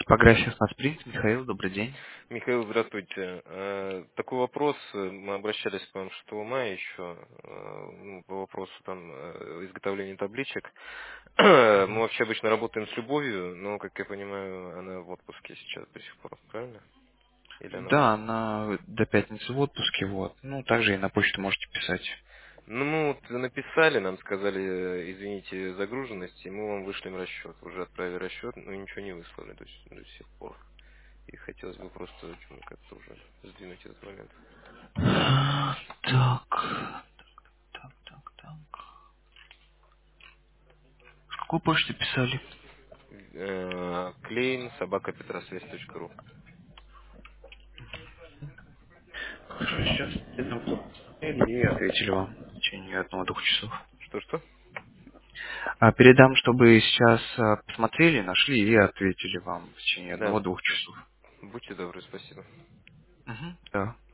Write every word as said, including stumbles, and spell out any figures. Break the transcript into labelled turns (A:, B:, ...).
A: Типография Фаспринт. Михаил, добрый день.
B: Михаил, здравствуйте. Э, Такой вопрос. э, Мы обращались к вам шестого мая еще э, ну, по вопросу там э, изготовления табличек. Мы вообще обычно работаем с Любовью, но, как я понимаю, она в отпуске сейчас до сих пор, правильно? Или она
A: Да,
B: ушла?
A: она до пятницы в отпуске, вот. Ну, также и на почту можете писать.
B: Ну, мы вот написали, нам сказали, э, извините, загруженность, и мы вам вышлем расчет. Уже отправили расчет, но ничего не выслали до сих до сих пор. И хотелось бы просто ну, как-то уже сдвинуть этот момент.
A: Так, так, так, так. С какой почты писали?
B: Э, Клейн, собака петросвязь точка ру.
A: Хорошо, сейчас и ответили вам в течение одного-двух часов.
B: Что-что?
A: А передам, чтобы сейчас а, посмотрели, нашли и ответили вам в течение
B: Да,
A: одного-двух часов.
B: будьте добры, спасибо.
A: Угу. Да.